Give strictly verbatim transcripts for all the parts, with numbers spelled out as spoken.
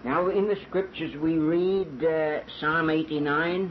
Now, in the Scriptures we read uh, Psalm eighty-nine.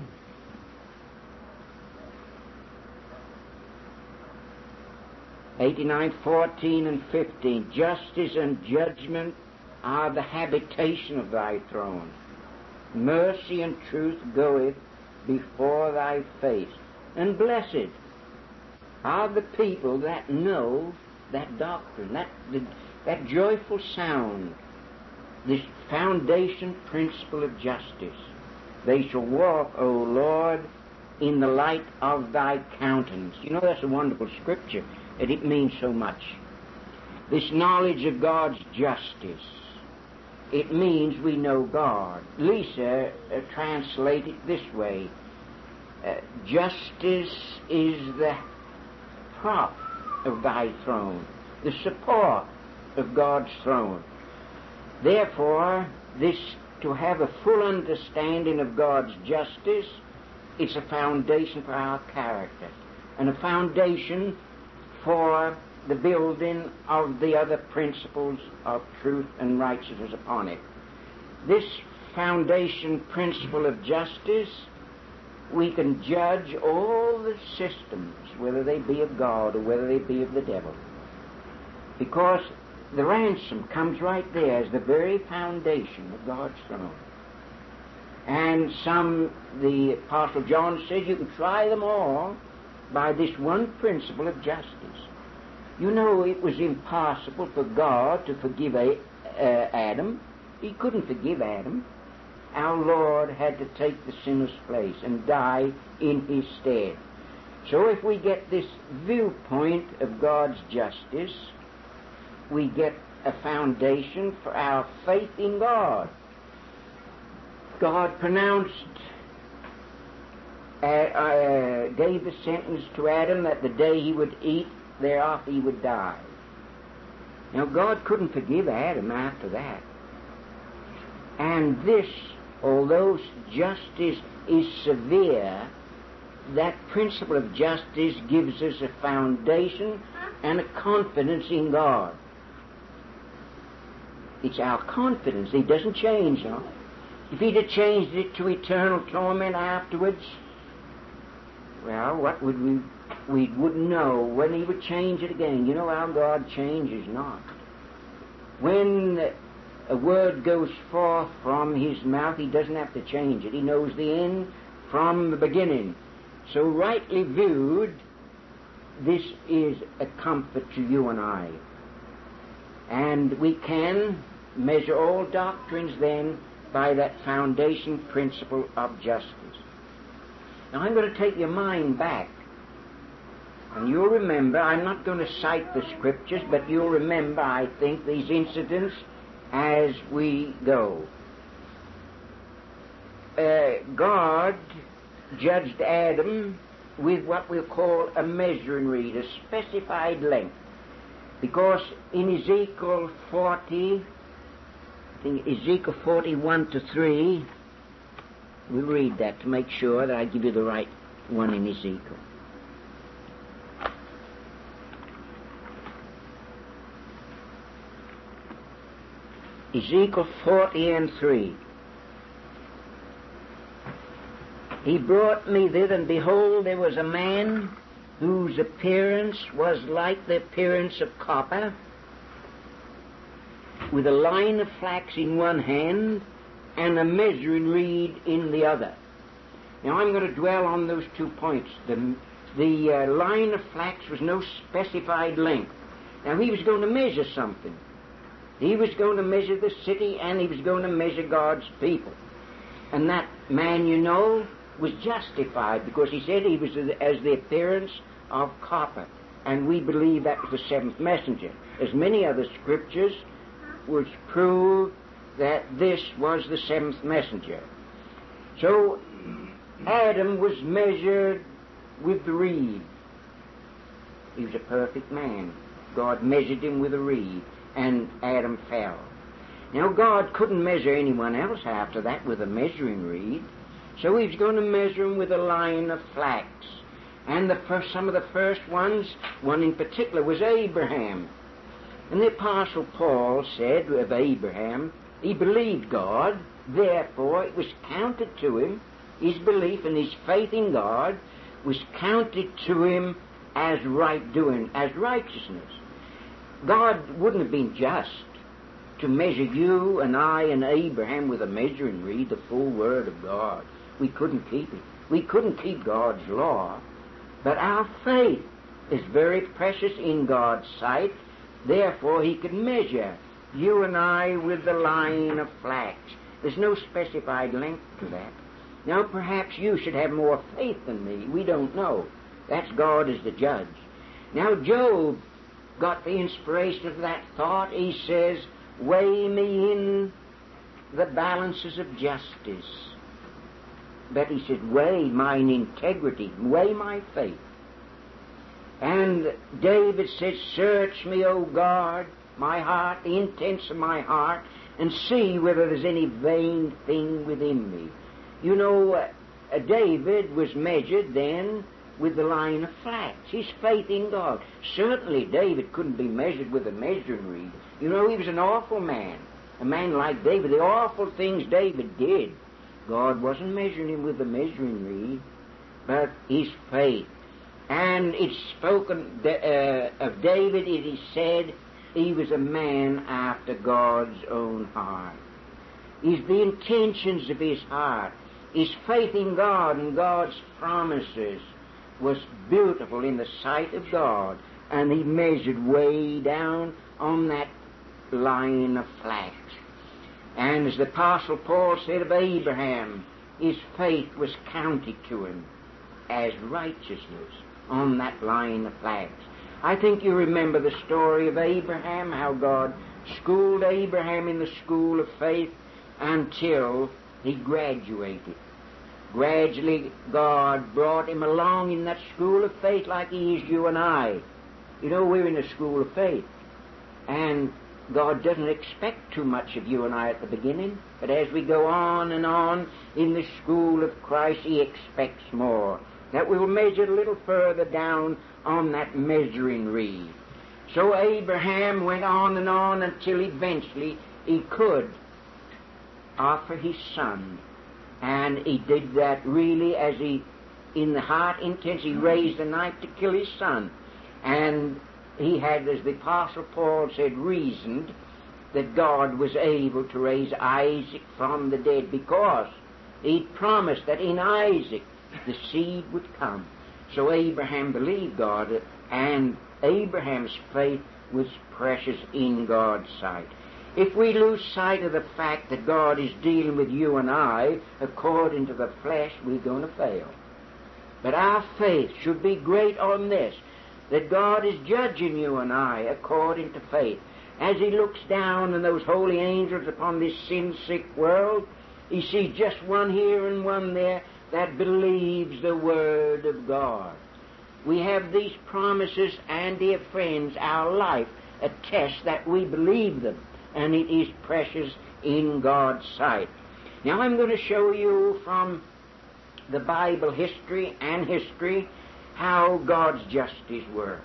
eighty-nine, fourteen and fifteen. Justice and judgment are the habitation of thy throne. Mercy and truth goeth before thy face. And blessed are the people that know that doctrine, that, that, that joyful sound, this foundation principle of justice. They shall walk, O Lord, in the light of thy countenance. You know, that's a wonderful scripture, and it means so much. This knowledge of God's justice, it means we know God. Lisa uh, translated it this way. Uh, justice is the prop of thy throne, the support of God's throne. Therefore, this, to have a full understanding of God's justice, it's a foundation for our character, and a foundation for the building of the other principles of truth and righteousness upon it. This foundation principle of justice, we can judge all the systems, whether they be of God or whether they be of the devil, because the ransom comes right there as the very foundation of God's throne. And some, the Apostle John says, you can try them all by this one principle of justice. You know, it was impossible for God to forgive a, uh, Adam. He couldn't forgive Adam. Our Lord had to take the sinner's place and die in his stead. So if we get this viewpoint of God's justice, we get a foundation for our faith in God. God pronounced, uh, uh, gave the sentence to Adam that the day he would eat, thereafter he would die. Now, God couldn't forgive Adam after that. And this, although justice is severe, that principle of justice gives us a foundation and a confidence in God. It's our confidence. He doesn't change, no. If he'd have changed it to eternal torment afterwards, well, what would we, we wouldn't know when he would change it again. You know how God changes not. When a word goes forth from his mouth, he doesn't have to change it. He knows the end from the beginning. So rightly viewed, this is a comfort to you and I. And we can measure all doctrines then by that foundation principle of justice. Now I'm going to take your mind back, and you'll remember, I'm not going to cite the Scriptures, but you'll remember, I think, these incidents as we go. Uh, God judged Adam with what we'll call a measuring reed, a specified length, because in Ezekiel forty, I think Ezekiel forty-one to three, we'll read that to make sure that I give you the right one in Ezekiel. Ezekiel forty and three. He brought me thither, and behold, there was a man whose appearance was like the appearance of copper, with a line of flax in one hand and a measuring reed in the other. Now I'm going to dwell on those two points. The, the uh, line of flax was no specified length. Now he was going to measure something. He was going to measure the city, and he was going to measure God's people. And that man, you know, was justified, because he said he was as the appearance of copper. And we believe that was the seventh messenger. As many other scriptures which prove that this was the seventh messenger. So Adam was measured with the reed. He was a perfect man. God measured him with a reed, and Adam fell. Now God couldn't measure anyone else after that with a measuring reed, so he was going to measure him with a line of flax. And the first, some of the first ones, one in particular, was Abraham. And the Apostle Paul said of Abraham He believed God, therefore it was counted to him, his belief and his faith in God was counted to him as right doing, as righteousness. God wouldn't have been just to measure you and I and Abraham with a measuring reed, the full word of God. We couldn't keep it. We couldn't keep God's law. But our faith is very precious in God's sight. Therefore, he could measure you and I with the line of flax. There's no specified length to that. Now, perhaps you should have more faith than me. We don't know. That's God as the judge. Now, Job got the inspiration of that thought. He says, weigh me in the balances of justice. But he said, weigh mine integrity, weigh my faith. And David said, search me, O God, my heart, the intents of my heart, and see whether there's any vain thing within me. You know, uh, David was measured then with the line of flax, his faith in God. Certainly David couldn't be measured with a measuring reed. You know, he was an awful man, a man like David. The awful things David did, God wasn't measuring him with a measuring reed, but his faith. And it's spoken uh, of David, it is said, he was a man after God's own heart. It's the intentions of his heart, his faith in God and God's promises was beautiful in the sight of God, and he measured way down on that line of flax. And as the Apostle Paul said of Abraham, his faith was counted to him as righteousness on that line of flax. I think you remember the story of Abraham, how God schooled Abraham in the school of faith until he graduated. Gradually, God brought him along in that school of faith like he is you and I. You know, we're in a school of faith. And God doesn't expect too much of you and I at the beginning, but as we go on and on in the school of Christ, he expects more. That we will measure a little further down on that measuring reed. So Abraham went on and on until eventually he could offer his son. And he did that really as he, in the heart intents, he raised a knife to kill his son. And he had, as the Apostle Paul said, reasoned that God was able to raise Isaac from the dead because he promised that in Isaac the seed would come. So Abraham believed God, and Abraham's faith was precious in God's sight. If we lose sight of the fact that God is dealing with you and I according to the flesh, we're going to fail. But our faith should be great on this, that God is judging you and I according to faith. As he looks down on those holy angels upon this sin-sick world, he sees just one here and one there that believes the Word of God. We have these promises, and, dear friends, our life attests that we believe them, and it is precious in God's sight. Now I'm going to show you from the Bible history and history how God's justice works.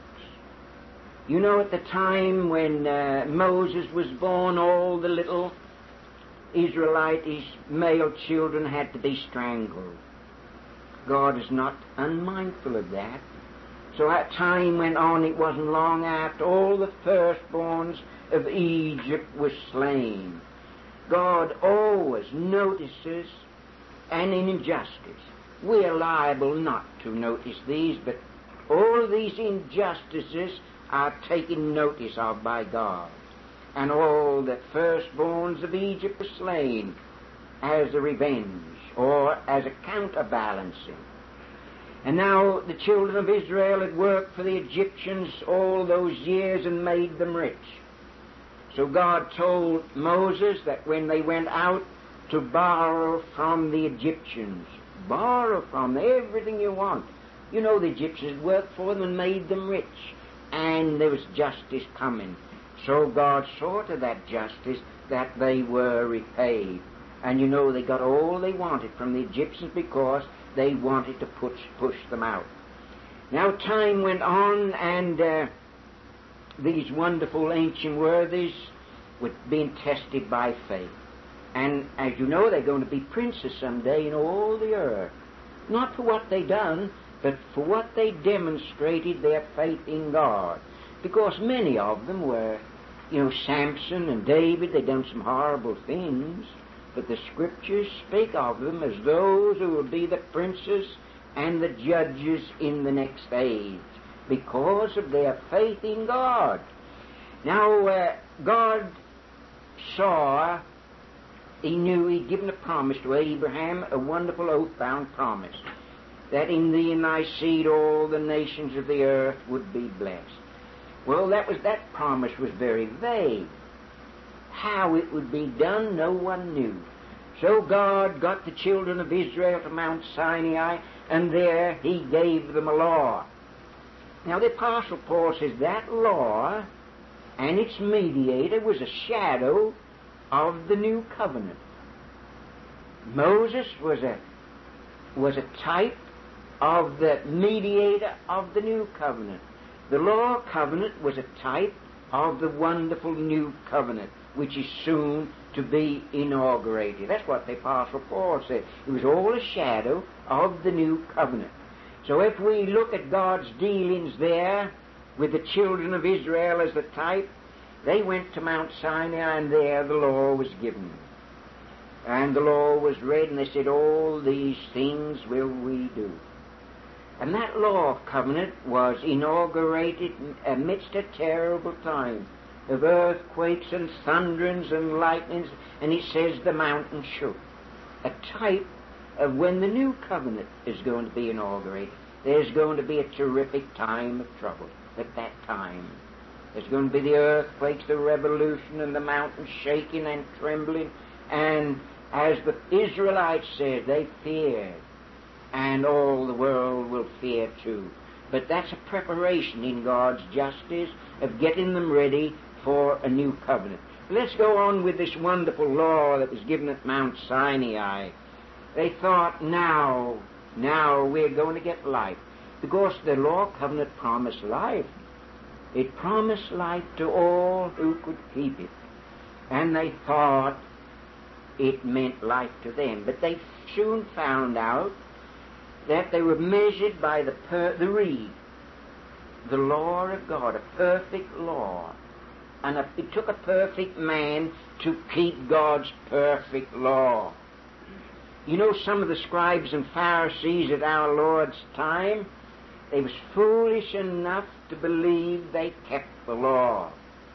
You know, at the time when uh, Moses was born, all the little Israelite, his male children, had to be strangled. God is not unmindful of that. So as time went on, it wasn't long after all the firstborns of Egypt were slain. God always notices an injustice. We are liable not to notice these, but all of these injustices are taken notice of by God. And all the firstborns of Egypt were slain as a revenge or as a counterbalancing. And now the children of Israel had worked for the Egyptians all those years and made them rich. So God told Moses that when they went out to borrow from the Egyptians, borrow from them everything you want. You know, the Egyptians worked for them and made them rich, and there was justice coming. So God saw to that justice that they were repaid. And you know, they got all they wanted from the Egyptians because they wanted to push, push them out. Now time went on, and uh, these wonderful ancient worthies were being tested by faith. And as you know, they're going to be princes someday in all the earth. Not for what they done, but for what they demonstrated their faith in God. Because many of them were, you know, Samson and David, they done some horrible things, but the Scriptures speak of them as those who will be the princes and the judges in the next age, because of their faith in God. Now, uh, God saw, He knew He'd given a promise to Abraham, a wonderful oath-bound promise, that in thee and thy seed all the nations of the earth would be blessed. Well, that was that promise was very vague. How it would be done, no one knew. So God got the children of Israel to Mount Sinai, and there He gave them a law. Now, the Apostle Paul says that law and its mediator was a shadow of the new covenant. Moses was a was a type of the mediator of the new covenant. The law covenant was a type of the wonderful new covenant, which is soon to be inaugurated. That's what the Apostle Paul said. It was all a shadow of the new covenant. So if we look at God's dealings there with the children of Israel as the type, they went to Mount Sinai, and there the law was given. And the law was read, and they said, all these things will we do. And that law of covenant was inaugurated amidst a terrible time of earthquakes and thunderings and lightnings, and it says the mountain shook. A type of when the new covenant is going to be inaugurated. There's going to be a terrific time of trouble at that time. There's going to be the earthquakes, the revolution, and the mountains shaking and trembling. And as the Israelites said, they feared. And all the world will fear too. But that's a preparation in God's justice of getting them ready for a new covenant. Let's go on with this wonderful law that was given at Mount Sinai. They thought, now, now we're going to get life. Because the law covenant promised life. It promised life to all who could keep it. And they thought it meant life to them. But they soon found out that they were measured by the per- the reed, the law of God, a perfect law. And a, it took a perfect man to keep God's perfect law. You know, some of the scribes and Pharisees at our Lord's time, they was foolish enough to believe they kept the law.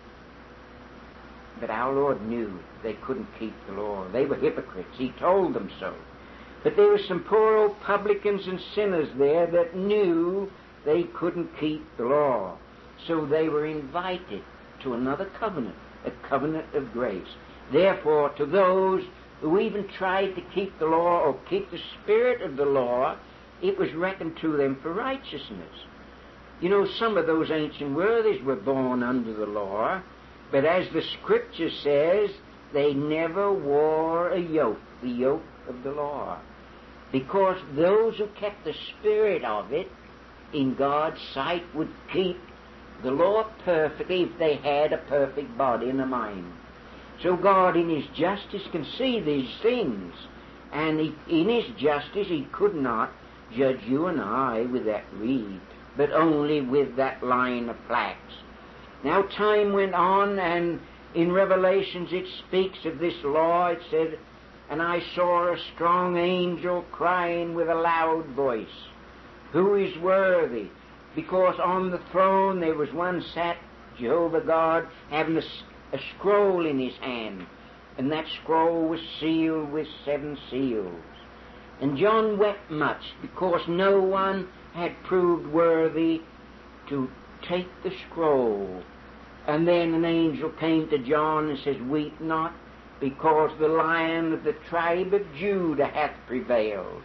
But our Lord knew they couldn't keep the law. They were hypocrites. He told them so. But there were some poor old publicans and sinners there that knew they couldn't keep the law. So they were invited to another covenant, a covenant of grace. Therefore, to those who even tried to keep the law or keep the spirit of the law, it was reckoned to them for righteousness. You know, some of those ancient worthies were born under the law, but as the Scripture says, they never wore a yoke, the yoke of the law. Because those who kept the spirit of it in God's sight would keep the law perfectly if they had a perfect body and a mind. So God in His justice can see these things, and he, in His justice He could not judge you and I with that reed, but only with that line of flax. Now time went on, and in Revelations it speaks of this law. It said, and I saw a strong angel crying with a loud voice, who is worthy? Because on the throne there was one sat, Jehovah God, having a, a scroll in his hand, and that scroll was sealed with seven seals. And John wept much, because no one had proved worthy to take the scroll. And then an angel came to John and says, weep not, because the Lion of the tribe of Judah hath prevailed.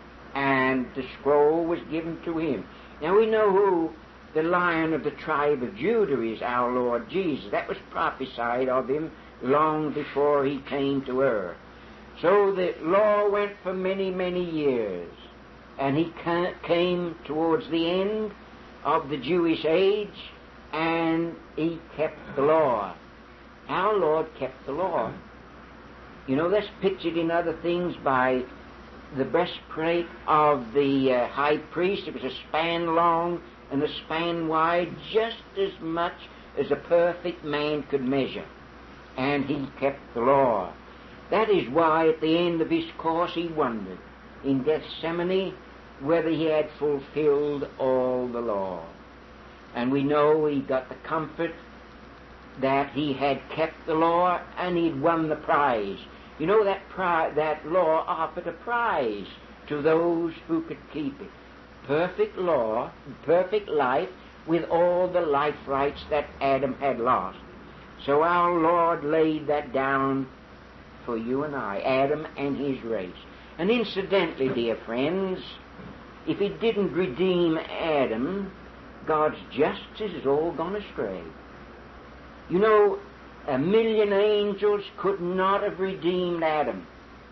And the scroll was given to him. Now we know who the Lion of the tribe of Judah is, our Lord Jesus. That was prophesied of him long before he came to earth. So the law went for many, many years. And he came towards the end of the Jewish age, and he kept the law. Our Lord kept the law. You know, that's pictured in other things by the breastplate of the uh, high priest. It was a span long and a span wide, just as much as a perfect man could measure. And he kept the law. That is why at the end of his course he wondered in Gethsemane whether he had fulfilled all the law. And we know he got the comfort that he had kept the law and he'd won the prize. You know, that pri- that law offered a prize to those who could keep it. Perfect law, perfect life, with all the life rights that Adam had lost. So our Lord laid that down for you and I, Adam and his race. And incidentally, dear friends, if he didn't redeem Adam, God's justice is all gone astray. You know, a million angels could not have redeemed Adam.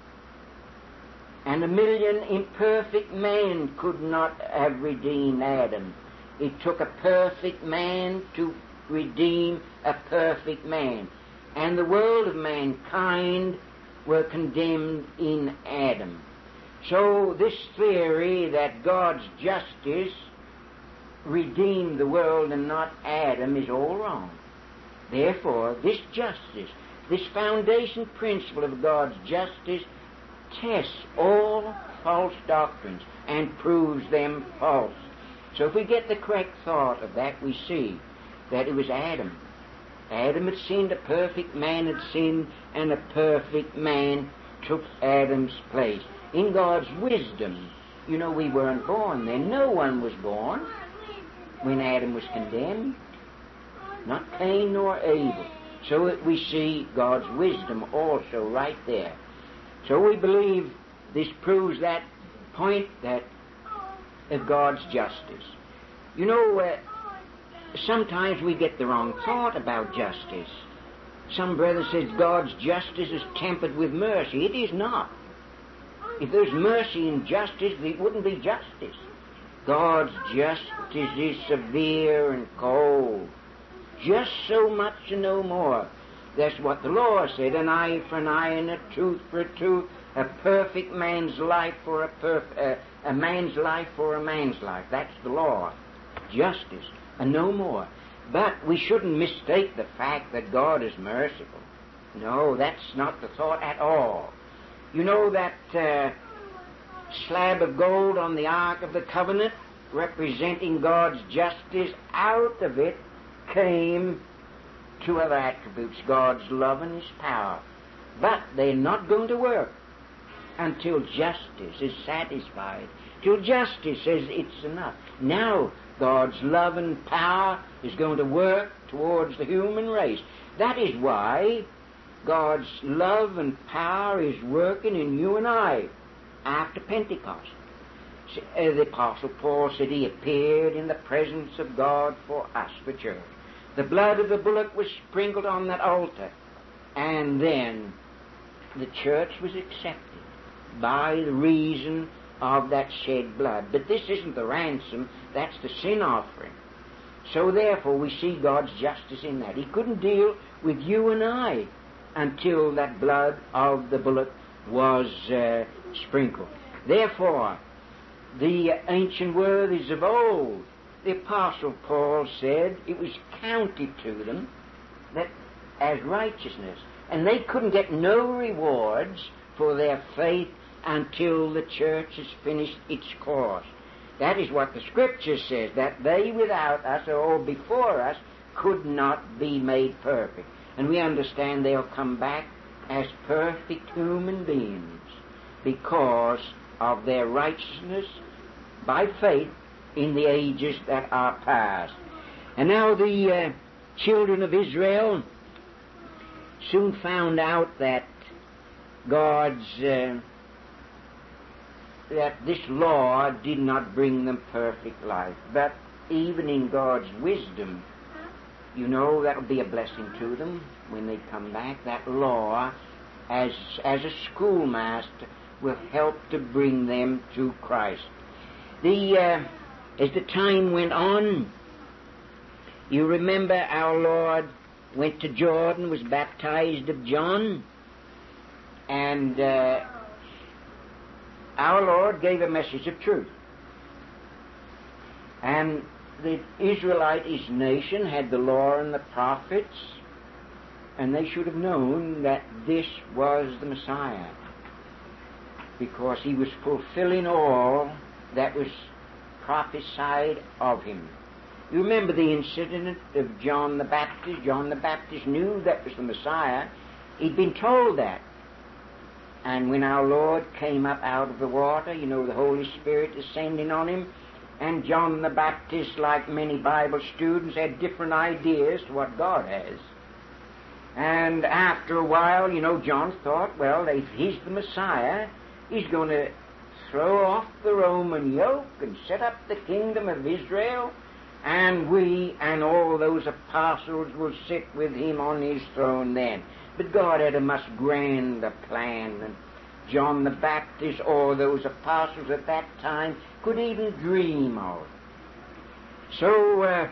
And a million imperfect men could not have redeemed Adam. It took a perfect man to redeem a perfect man. And the world of mankind were condemned in Adam. So this theory that God's justice redeemed the world and not Adam is all wrong. Therefore, this justice, this foundation principle of God's justice, tests all false doctrines and proves them false. So if we get the correct thought of that, we see that it was Adam. Adam had sinned, a perfect man had sinned, and a perfect man took Adam's place. In God's wisdom, you know, we weren't born then. No one was born when Adam was condemned. Not Cain nor Abel. So that we see God's wisdom also right there. So we believe this proves that point that of God's justice. You know, uh, sometimes we get the wrong thought about justice. Some brother says God's justice is tempered with mercy. It is not. If there's mercy and justice, it wouldn't be justice. God's justice is severe and cold. Just so much and no more. That's what the law said, an eye for an eye and a tooth for a tooth, a perfect man's life for a perf- uh, a man's life for a man's life. That's the law. Justice, and no more. But we shouldn't mistake the fact that God is merciful. No, that's not the thought at all. You know that uh, slab of gold on the Ark of the Covenant representing God's justice? Out of it came two other attributes, God's love and His power. But they're not going to work until justice is satisfied, till justice says it's enough. Now God's love and power is going to work towards the human race. That is why God's love and power is working in you and I after Pentecost. The Apostle Paul said he appeared in the presence of God for us, the church. The blood of the bullock was sprinkled on that altar, and then the church was accepted by the reason of that shed blood. But this isn't the ransom, that's the sin offering. So therefore we see God's justice in that. He couldn't deal with you and I until that blood of the bullock was uh, sprinkled. Therefore, the ancient worthies of old, the Apostle Paul said it was counted to them that as righteousness. And they couldn't get no rewards for their faith until the church has finished its course. That is what the Scripture says, that they without us or before us could not be made perfect. And we understand they'll come back as perfect human beings because of their righteousness by faith in the ages that are past. And now the uh, children of Israel soon found out that God's uh, that this law did not bring them perfect life. But even in God's wisdom, you know, that will be a blessing to them when they come back. That law, as as a schoolmaster, will help to bring them to Christ. The uh, as the time went on, you remember our Lord went to Jordan, was baptized of John, And uh, our Lord gave a message of truth. And the Israelite, his nation, had the law and the prophets, and they should have known that this was the Messiah, because he was fulfilling all that was prophesied of him. You remember the incident of John the Baptist. John the Baptist knew that was the Messiah. He'd been told that. And when our Lord came up out of the water, you know, the Holy Spirit descending on him, and John the Baptist, like many Bible students, had different ideas to what God has. And after a while, you know, John thought, well, if he's the Messiah, he's going to throw off the Roman yoke and set up the kingdom of Israel, and we and all those apostles will sit with him on his throne then. But God had a much grander plan than John the Baptist or those apostles at that time could even dream of. So, uh,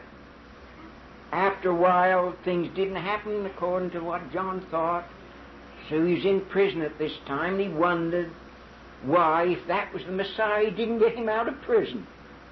after a while, things didn't happen according to what John thought. So he was in prison at this time, and he wondered why, if that was the Messiah, he didn't get him out of prison.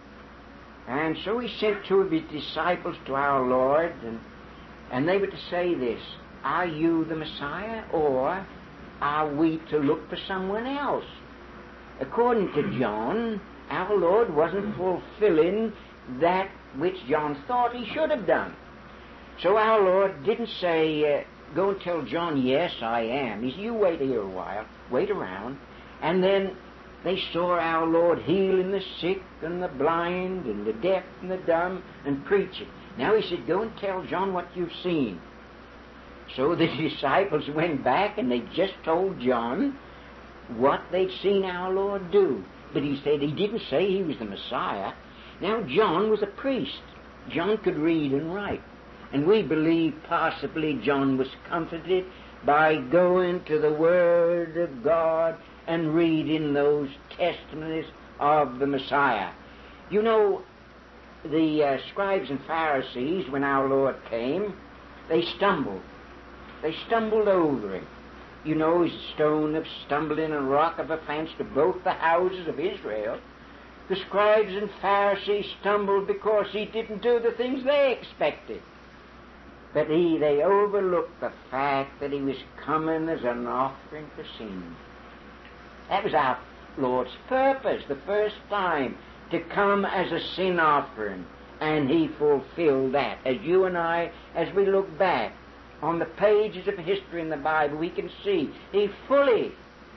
And so he sent two of his disciples to our Lord, and, and they were to say this: are you the Messiah, or are we to look for someone else? According to John, our Lord wasn't fulfilling that which John thought he should have done. So our Lord didn't say, uh, go and tell John, yes, I am. He said, you wait here a while, wait around. And then they saw our Lord healing the sick and the blind and the deaf and the dumb and preaching. Now he said, go and tell John what you've seen. So the disciples went back and they just told John what they'd seen our Lord do. But he said he didn't say he was the Messiah. Now John was a priest. John could read and write. And we believe possibly John was comforted by going to the Word of God and reading those testimonies of the Messiah. You know, the uh, scribes and Pharisees, when our Lord came, they stumbled. They stumbled over him. You know, he's a stone of stumbling and rock of offense to both the houses of Israel. The scribes and Pharisees stumbled because he didn't do the things they expected. But he, they overlooked the fact that he was coming as an offering for sin. That was our Lord's purpose the first time, to come as a sin offering. And he fulfilled that. As you and I, as we look back on the pages of history in the Bible, we can see he fully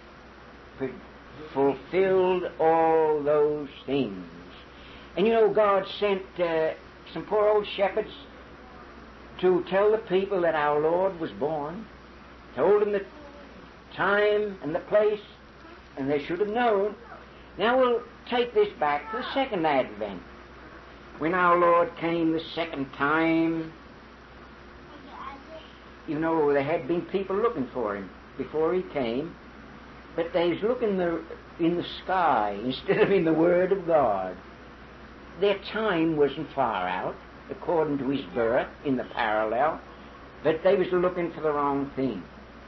fulfilled all those things. And you know, God sent uh, some poor old shepherds to tell the people that our Lord was born, told them the time and the place, and they should have known. Now we'll take this back to the second advent. When our Lord came the second time, you know, there had been people looking for him before he came, but they was looking the, in the sky instead of in the Word of God. Their time wasn't far out, according to his birth, in the parallel, but they was looking for the wrong thing.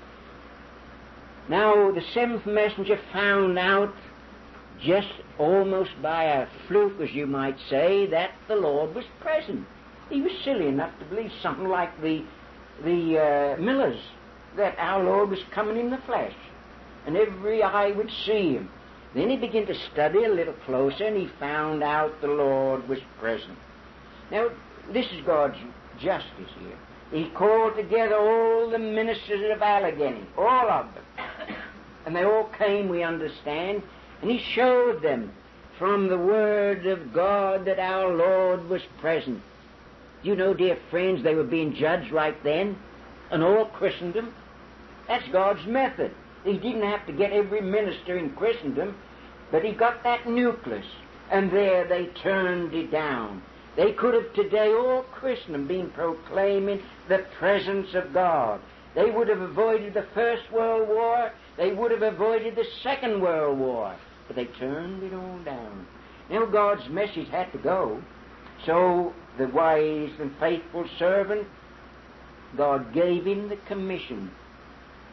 Now, the seventh messenger found out, just almost by a fluke, as you might say, that the Lord was present. He was silly enough to believe something like the the uh, millers, that our Lord was coming in the flesh, and every eye would see him. Then he began to study a little closer, and he found out the Lord was present. Now, this is God's justice here. He called together all the ministers of Allegheny, all of them. And they all came, we understand, and he showed them from the Word of God that our Lord was present. You know, dear friends, they were being judged right then, and all Christendom. That's God's method. He didn't have to get every minister in Christendom, but he got that nucleus, and there they turned it down. They could have today, all Christendom, been proclaiming the presence of God. They would have avoided the First World War. They would have avoided the Second World War. But they turned it all down. Now God's message had to go. So the wise and faithful servant, God gave him the commission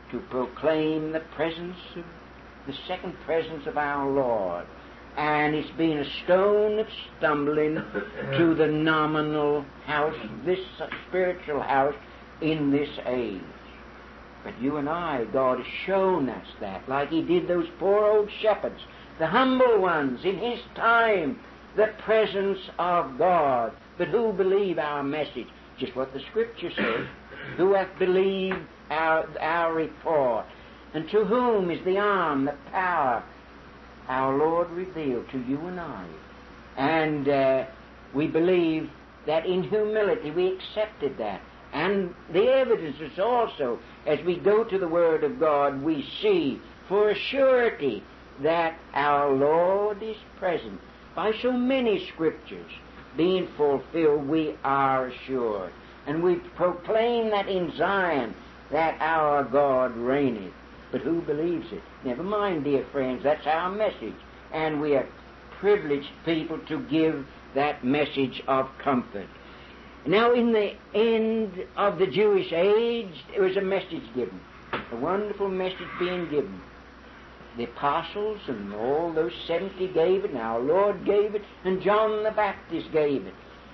to proclaim the presence of the second presence of our Lord. And it's been a stone of stumbling to the nominal house, this spiritual house in this age. But you and I, God has shown us that, like He did those poor old shepherds, the humble ones in His time, the presence of God. But who believe our message? Just what the Scripture says. Who hath believed our, our report? And to whom is the arm, the power, our Lord revealed? To you and I. And uh, we believe that in humility we accepted that. And the evidences also, as we go to the Word of God, we see for a surety that our Lord is present. By so many Scriptures being fulfilled, we are assured. And we proclaim that in Zion, that our God reigneth. But who believes it? Never mind, dear friends, that's our message. And we are privileged people to give that message of comfort. Now, in the end of the Jewish age, there was a message given, a wonderful message being given. The apostles and all those seventy gave it, and our Lord gave it, and John the Baptist gave it.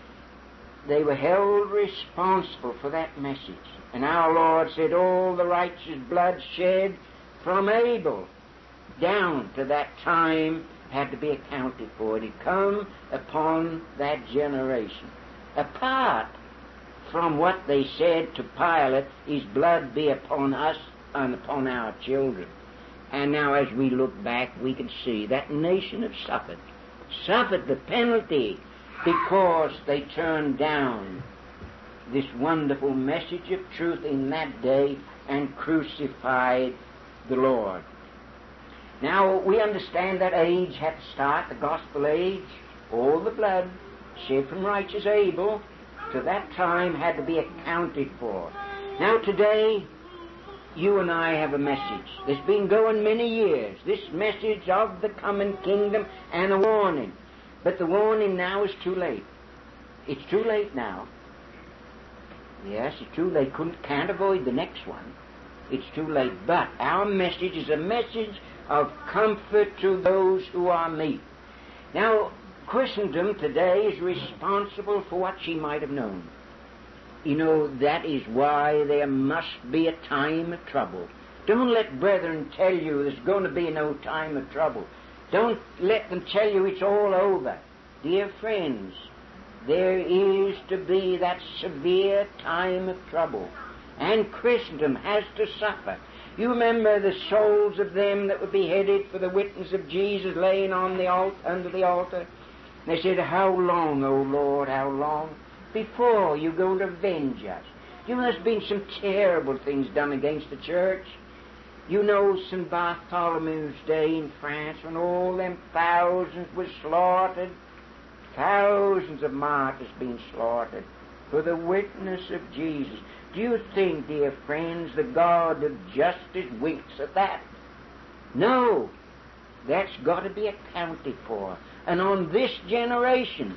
They were held responsible for that message. And our Lord said, all the righteous blood shed from Abel down to that time had to be accounted for. It had come upon that generation. Apart from what they said to Pilate, His blood be upon us and upon our children. And now as we look back, we can see that nation have suffered, suffered the penalty because they turned down this wonderful message of truth in that day and crucified the Lord. Now, we understand that age had to start, the gospel age. All the blood shed from righteous Abel to that time had to be accounted for. Now, today, you and I have a message that's been going many years, this message of the coming kingdom and a warning. But the warning now is too late. It's too late now. Yes, it's too late. Couldn't, can't avoid the next one. It's too late. But our message is a message of comfort to those who are meek. Now, Christendom today is responsible for what she might have known. You know, that is why there must be a time of trouble. Don't let brethren tell you there's going to be no time of trouble. Don't let them tell you it's all over. Dear friends, there is to be that severe time of trouble. And Christendom has to suffer. You remember the souls of them that were beheaded for the witness of Jesus laying on the altar, under the altar? They said, how long, O Lord, how long, before you're going to avenge us? You know, there's been some terrible things done against the church. You know, Saint Bartholomew's Day in France, when all them thousands were slaughtered, thousands of martyrs being slaughtered for the witness of Jesus. Do you think, dear friends, the God of justice winks at that? No. That's got to be accounted for. And on this generation,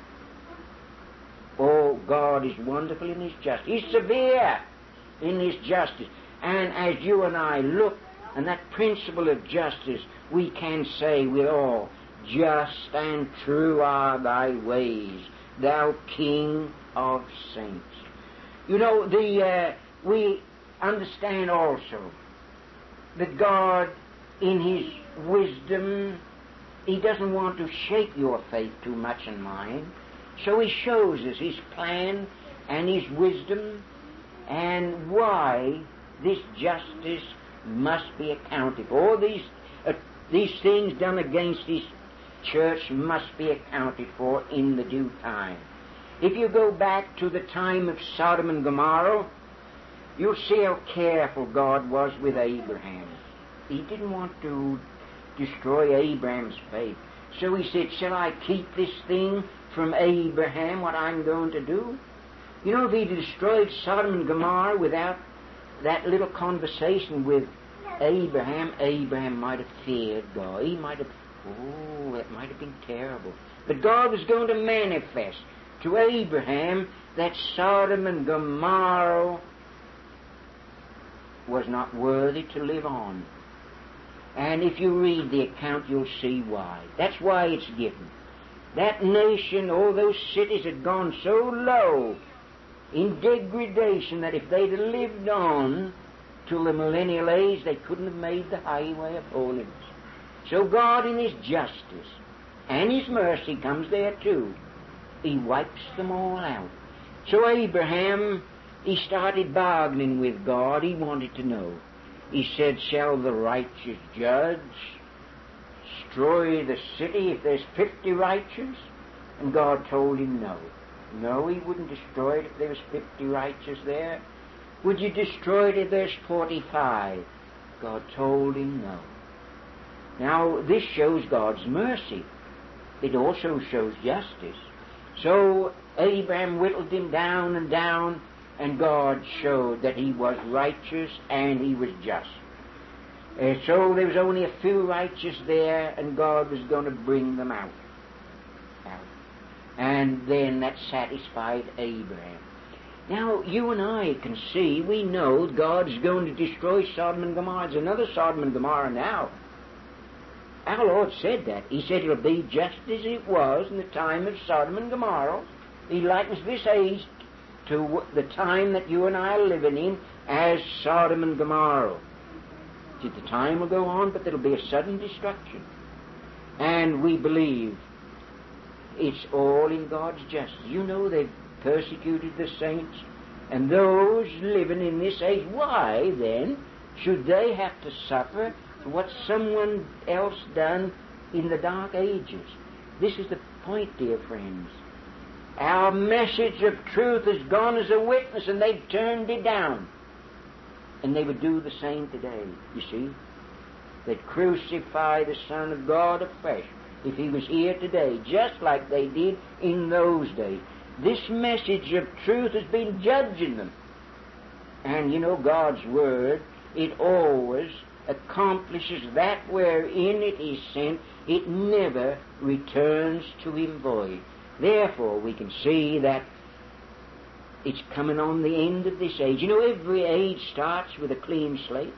oh, God is wonderful in His justice. He's severe in His justice. And as you and I look at that principle of justice, we can say with all, just and true are thy ways, thou King of saints. You know, the uh, we understand also that God, in His wisdom, He doesn't want to shake your faith too much and mine. So He shows us His plan and His wisdom and why this justice must be accounted for. All these, uh, these things done against His church must be accounted for in the due time. If you go back to the time of Sodom and Gomorrah, you'll see how careful God was with Abraham. He didn't want to destroy Abraham's faith. So He said, shall I keep this thing from Abraham, what I'm going to do? You know, if He'd destroyed Sodom and Gomorrah without that little conversation with Abraham, Abraham might have feared God. He might have, oh, that might have been terrible. But God was going to manifest to Abraham that Sodom and Gomorrah was not worthy to live on. And if you read the account, you'll see why. That's why it's given. That nation, all those cities had gone so low in degradation that if they'd have lived on till the millennial age, they couldn't have made the highway of holiness. So God, in His justice and His mercy, comes there too. He wipes them all out. So Abraham, he started bargaining with God. He wanted to know. He said, shall the righteous judge destroy the city if there's fifty righteous? And God told him no. No, He wouldn't destroy it if there was fifty righteous there. Would you destroy it if there's forty-five? God told him no. Now, this shows God's mercy. It also shows justice. So Abraham whittled him down and down, and God showed that he was righteous and he was just. Uh, so there was only a few righteous there, and God was going to bring them out. out. And then that satisfied Abraham. Now, you and I can see, we know God's going to destroy Sodom and Gomorrah. There's another Sodom and Gomorrah now. Our Lord said that. He said it'll be just as it was in the time of Sodom and Gomorrah. He likens this age to the time that you and I are living in as Sodom and Gomorrah. See, the time will go on, but there'll be a sudden destruction. And we believe it's all in God's justice. You know they've persecuted the saints, and those living in this age. Why, then, should they have to suffer what someone else done in the dark ages? This is the point, dear friends. Our message of truth has gone as a witness, and they've turned it down. And they would do the same today, you see. They'd crucify the Son of God afresh if He was here today, just like they did in those days. This message of truth has been judging them. And you know, God's Word, it always accomplishes that wherein it is sent. It never returns to Him void. Therefore, we can see that it's coming on the end of this age. You know, every age starts with a clean slate.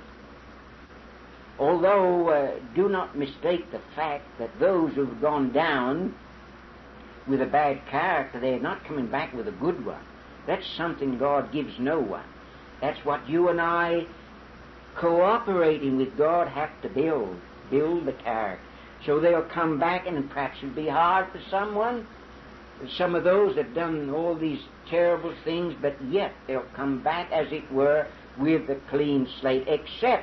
Although, uh, do not mistake the fact that those who have gone down with a bad character, they're not coming back with a good one. That's something God gives no one. That's what you and I, cooperating with God, have to build. Build the character. So they'll come back, and perhaps it'll be hard for someone, some of those that have done all these terrible things, but yet they'll come back, as it were, with a clean slate, except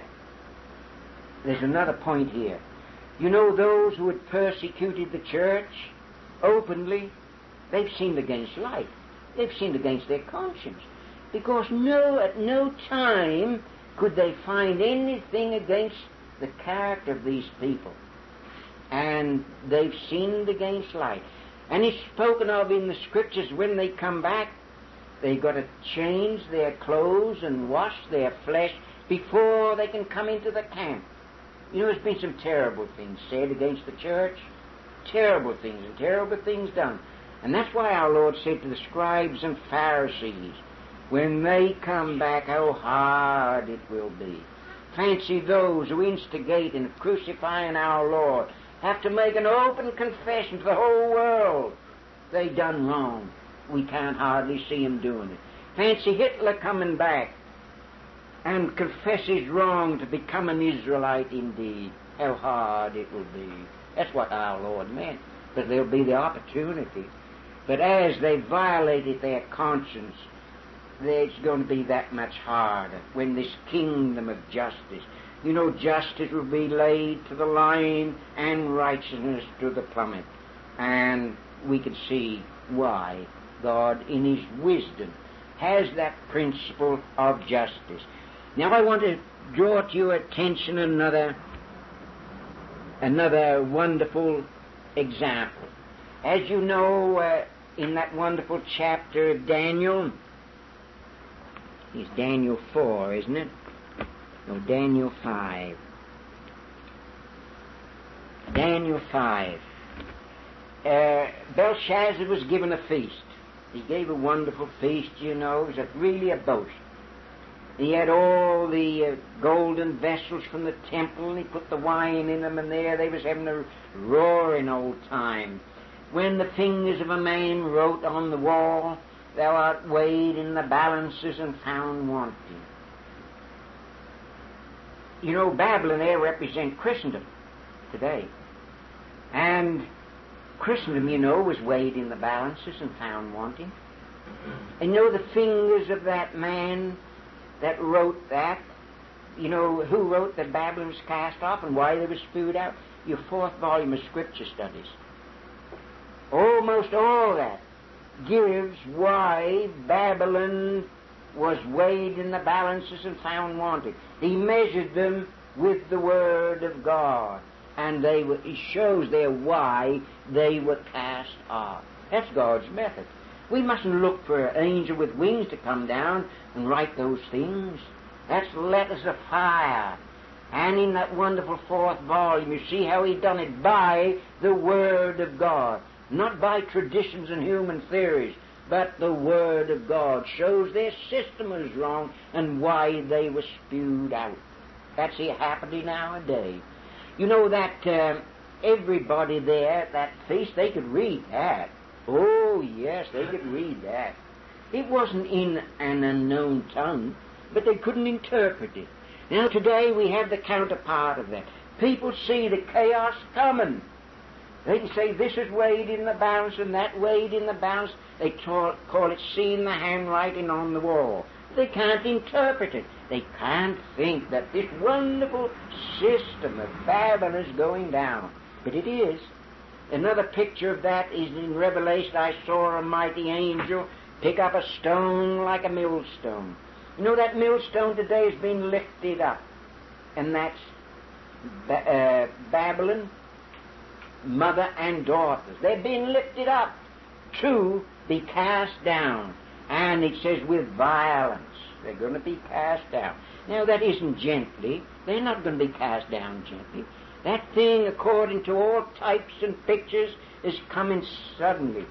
there's another point here. You know, those who had persecuted the church openly, they've sinned against life. They've sinned against their conscience. Because no, at no time could they find anything against the character of these people. And they've sinned against life. And it's spoken of in the Scriptures when they come back, they've got to change their clothes and wash their flesh before they can come into the camp. You know, there's been some terrible things said against the church. Terrible things and terrible things done. And that's why our Lord said to the scribes and Pharisees, when they come back, how hard it will be. Fancy those who instigate in crucifying our Lord have to make an open confession to the whole world. They done wrong. We can't hardly see them doing it. Fancy Hitler coming back and confess his wrong to become an Israelite indeed. How hard it will be. That's what our Lord meant. But there'll be the opportunity. But as they violated their conscience, it's going to be that much harder when this kingdom of justice. You know, justice will be laid to the line and righteousness to the plummet. And we can see why God, in His wisdom, has that principle of justice. Now I want to draw to your attention another, another wonderful example. As you know, uh, in that wonderful chapter of Daniel, it's Daniel four, isn't it? No, Daniel five. Daniel five. Uh, Belshazzar was given a feast. He gave a wonderful feast, you know. It was a, really a boast. He had all the uh, golden vessels from the temple, and he put the wine in them, and there they was having a roaring old time. When the fingers of a man wrote on the wall, "Thou art weighed in the balances and found wanting." You know, Babylon there represents Christendom today. And Christendom, you know, was weighed in the balances and found wanting. And you know the fingers of that man that wrote that, you know, who wrote that Babylon was cast off and why they were spewed out? Your fourth volume of Scripture Studies. Almost all that gives why Babylon was weighed in the balances and found wanting. He measured them with the Word of God, and they were, it shows there why they were cast off. That's God's method. We mustn't look for an angel with wings to come down and write those things. That's letters of fire. And in that wonderful fourth volume, you see how he done it by the Word of God. Not by traditions and human theories, but the Word of God shows their system is wrong and why they were spewed out. That's here happening nowadays. You know that uh, everybody there at that feast, they could read that. Oh, yes, they could read that. It wasn't in an unknown tongue, but they couldn't interpret it. Now, today we have the counterpart of that. People see the chaos coming. They can say this is weighed in the balance and that weighed in the balance. They call, call it seeing the handwriting on the wall. They can't interpret it. They can't think that this wonderful system of Babylon is going down. But it is. Another picture of that is in Revelation. I saw a mighty angel pick up a stone like a millstone. You know that millstone today has been lifted up. And that's ba- uh, Babylon, mother and daughters. They're being lifted up to be cast down. And it says with violence. They're going to be cast down. Now that isn't gently. They're not going to be cast down gently. That thing, according to all types and pictures, is coming suddenly.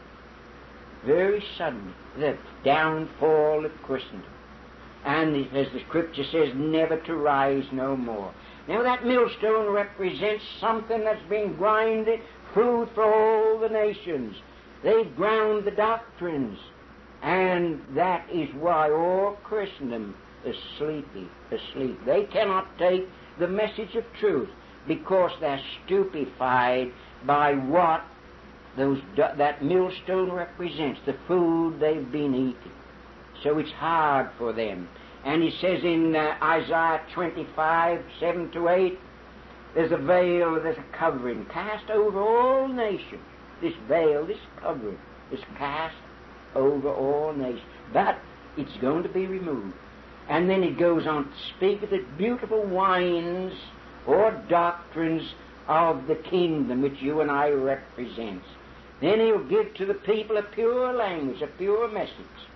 Very suddenly. The downfall of Christendom. And as the Scripture says, never to rise no more. Now that millstone represents something that's been grinded, food for all the nations. They've ground the doctrines. And that is why all Christendom is sleepy, asleep. They cannot take the message of truth because they're stupefied by what those that millstone represents, the food they've been eating. So it's hard for them. And he says in uh, Isaiah twenty-five, seven to eight, there's a veil, there's a covering cast over all nations. This veil, this covering is cast over all nations. But it's going to be removed. And then it goes on to speak of the beautiful wines or doctrines of the kingdom which you and I represent. Then he'll give to the people a pure language, a pure message.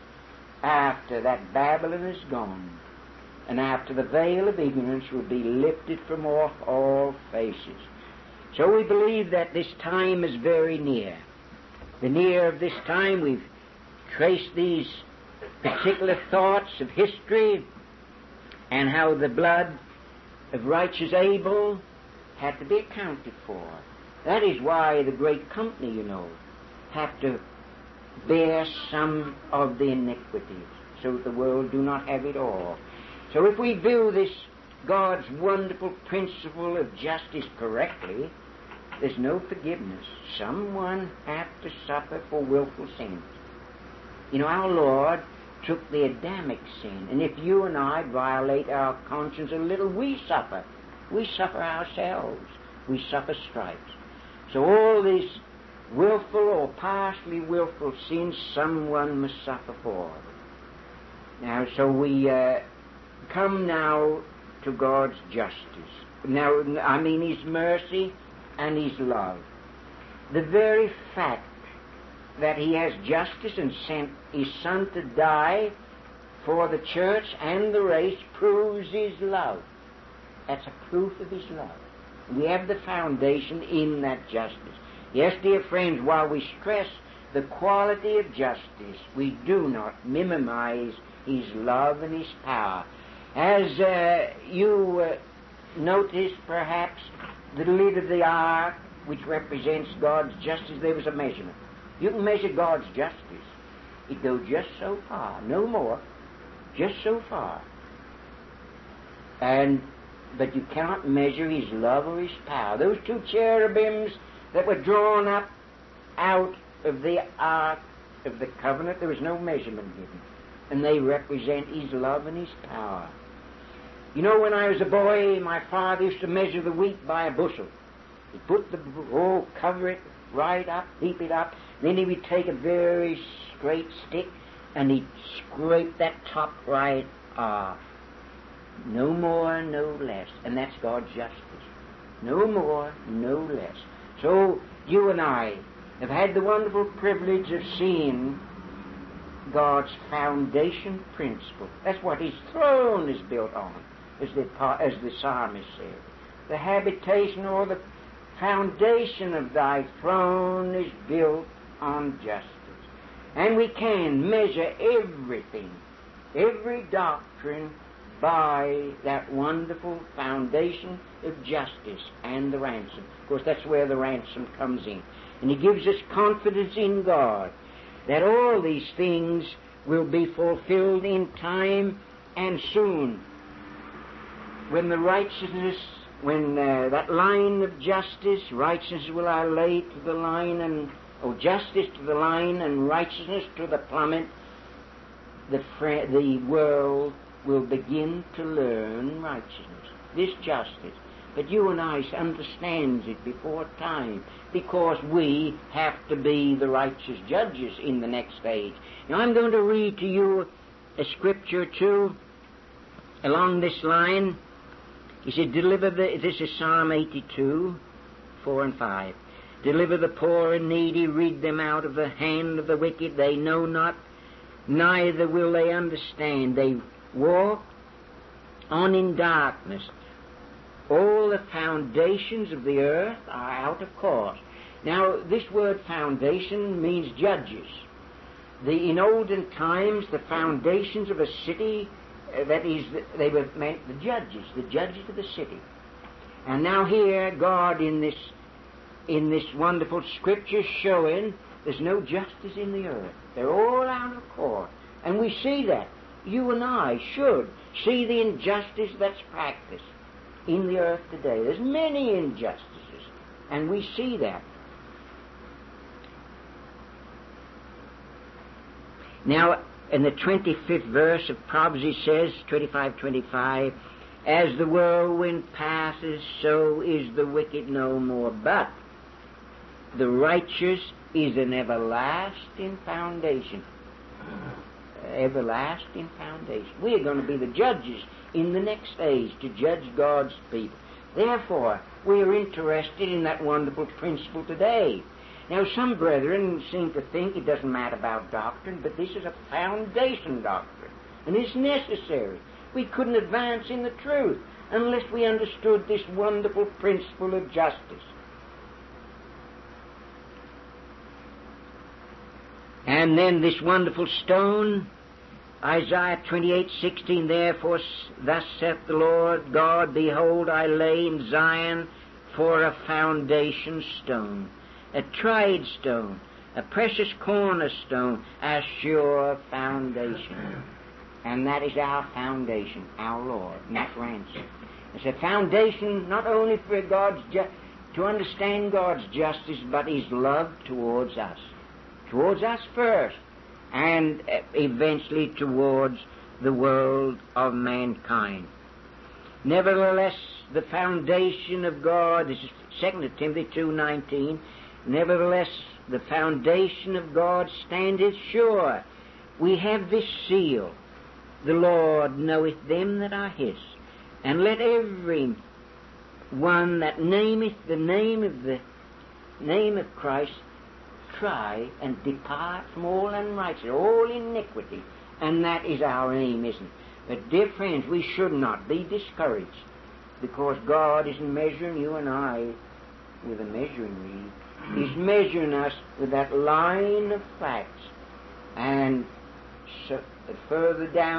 After that Babylon is gone, and after the veil of ignorance will be lifted from off all faces. So we believe that this time is very near. The near of this time, we've traced these particular thoughts of history and how the blood of righteous Abel had to be accounted for. That is why the great company, you know, have to bear some of the iniquities, so that the world do not have it all. So if we view this God's wonderful principle of justice correctly, there's no forgiveness. Someone has to suffer for willful sins. You know, our Lord took the Adamic sin, and if you and I violate our conscience a little, we suffer. We suffer ourselves. We suffer stripes. So all these willful or partially willful sins, someone must suffer for. Now, so we uh, come now to God's justice. Now, I mean His mercy and His love. The very fact that He has justice and sent His Son to die for the church and the race proves His love. That's a proof of His love. We have the foundation in that justice. Yes, dear friends, while we stress the quality of justice, we do not minimize His love and His power. As uh, you uh, notice, perhaps, the lid of the ark, which represents God's justice, there was a measurement. You can measure God's justice. It goes just so far, no more, just so far. And but you cannot measure His love or His power. Those two cherubims that were drawn up out of the ark of the covenant, there was no measurement given. And they represent His love and His power. You know, when I was a boy, my father used to measure the wheat by a bushel. He'd put the, oh, cover it right up, heap it up. Then he would take a very straight stick and he'd scrape that top right off. No more, no less. And that's God's justice. No more, no less. So you and I have had the wonderful privilege of seeing God's foundation principle. That's what His throne is built on, as the, as the psalmist said. The habitation or the foundation of Thy throne is built on justice. And we can measure everything, every doctrine, by that wonderful foundation of justice and the ransom. Of course, that's where the ransom comes in. And He gives us confidence in God that all these things will be fulfilled in time and soon. When the righteousness, when uh, that line of justice, righteousness will I lay to the line, and oh, justice to the line and righteousness to the plummet, the, fr- the world will begin to learn righteousness, this justice. But you and I understand it before time, because we have to be the righteous judges in the next age. Now I'm going to read to you a scripture too, along this line. He said, deliver the, this is Psalm eighty-two, four and five. Deliver the poor and needy, rid them out of the hand of the wicked. They know not, neither will they understand. They walk on in darkness. All the foundations of the earth are out of course. Now, this word foundation means judges. The, in olden times, the foundations of a city, uh, that is, they were meant the judges, the judges of the city. And now here, God in this, in this wonderful scripture showing there's no justice in the earth. They're all out of court. And we see that. You and I should see the injustice that's practiced in the earth today. There's many injustices, and we see that. Now, in the twenty-fifth verse of Proverbs, it says, twenty-five twenty-five, as the whirlwind passes, so is the wicked no more, but the righteous is an everlasting foundation. Everlasting foundation. We are going to be the judges in the next age to judge God's people. Therefore, we are interested in that wonderful principle today. Now, some brethren seem to think it doesn't matter about doctrine, but this is a foundation doctrine, and it's necessary. We couldn't advance in the truth unless we understood this wonderful principle of justice. And then this wonderful stone, Isaiah twenty-eight sixteen, therefore thus saith the Lord God, behold, I lay in Zion for a foundation stone, a tried stone, a precious cornerstone, a sure foundation. And that is our foundation, our Lord, not ransom. It's a foundation not only for God's ju- to understand God's justice, but His love towards us. Towards us first, and eventually towards the world of mankind. Nevertheless, the foundation of God, this is Second Timothy two nineteen, nevertheless, the foundation of God standeth sure. We have this seal, the Lord knoweth them that are His. And let every one that nameth the name of the name of Christ try and depart from all unrighteousness, all iniquity. And that is our aim, isn't it? But, dear friends, we should not be discouraged, because God isn't measuring you and I with a measuring reed. He's measuring us with that line of facts. And so, further down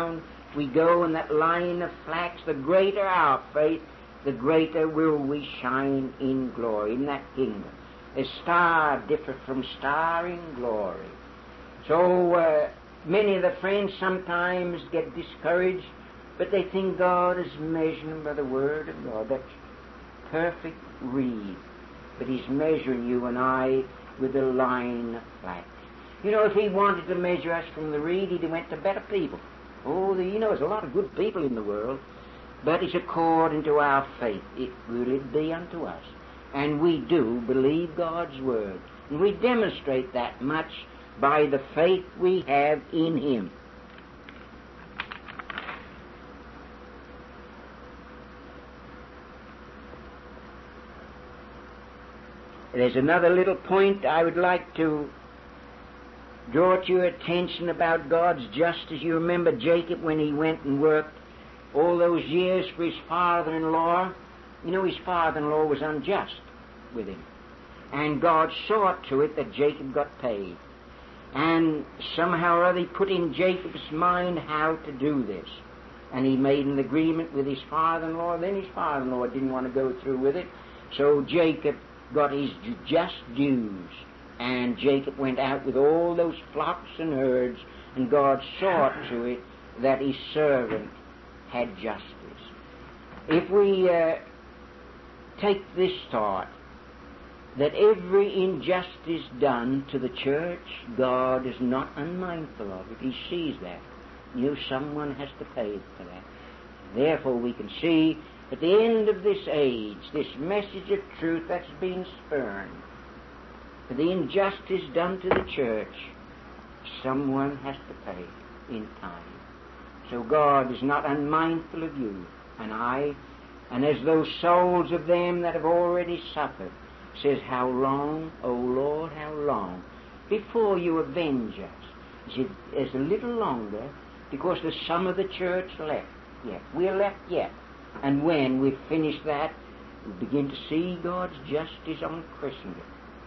we go in that line of flax, the greater our faith, the greater will we shine in glory, in that kingdom. A star differeth from star in glory. So uh, many of the friends sometimes get discouraged, but they think God is measuring by the Word of God. That's perfect reed. But He's measuring you and I with a line of flax. You know, if He wanted to measure us from the reed, He'd have went to better people. Oh, the, you know, there's a lot of good people in the world, but it's according to our faith. It will it be unto us. And we do believe God's Word. And we demonstrate that much by the faith we have in Him. There's another little point I would like to draw to your attention about God's justice. You remember Jacob when he went and worked all those years for his father-in-law. You know, his father-in-law was unjust with him. And God saw to it that Jacob got paid. And somehow or other He put in Jacob's mind how to do this. And he made an agreement with his father-in-law. Then his father-in-law didn't want to go through with it. So Jacob got his just dues. And Jacob went out with all those flocks and herds, and God saw to it that His servant had justice. If we uh, take this thought, that every injustice done to the church, God is not unmindful of it. He sees that. You know, someone has to pay for that. Therefore, we can see at the end of this age, this message of truth that's been spurned, for the injustice done to the church, someone has to pay in time. So God is not unmindful of you and I, and as those souls of them that have already suffered, says, how long, O Lord, how long, before you avenge us? He said, there's a little longer, because there's some of the church left yet. We're left yet. And when we've finished that, we begin to see God's justice on Christendom.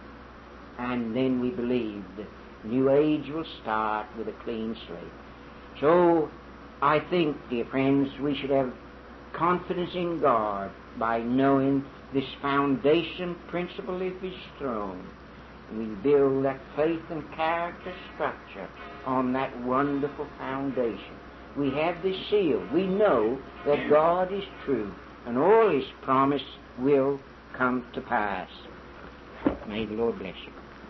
And then we believe the new age will start with a clean slate. So I think, dear friends, we should have confidence in God by knowing this foundation principle of His throne. We build that faith and character structure on that wonderful foundation. We have this seal. We know that God is true, and all His promise will come to pass. May the Lord bless you.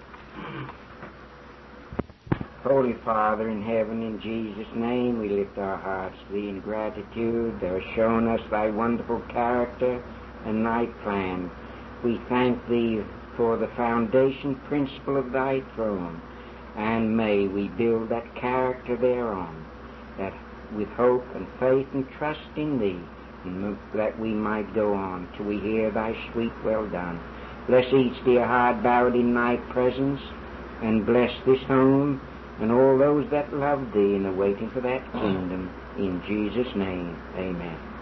Holy Father in heaven, in Jesus' name we lift our hearts to Thee in gratitude. Thou hast shown us Thy wonderful character and Thy plan. We thank Thee for the foundation principle of Thy throne, and may we build that character thereon, that with hope and faith and trust in Thee, and that we might go on till we hear Thy sweet well done. Bless each dear heart bowed in Thy presence, and bless this home and all those that love Thee and are waiting for that kingdom. In Jesus' name, amen.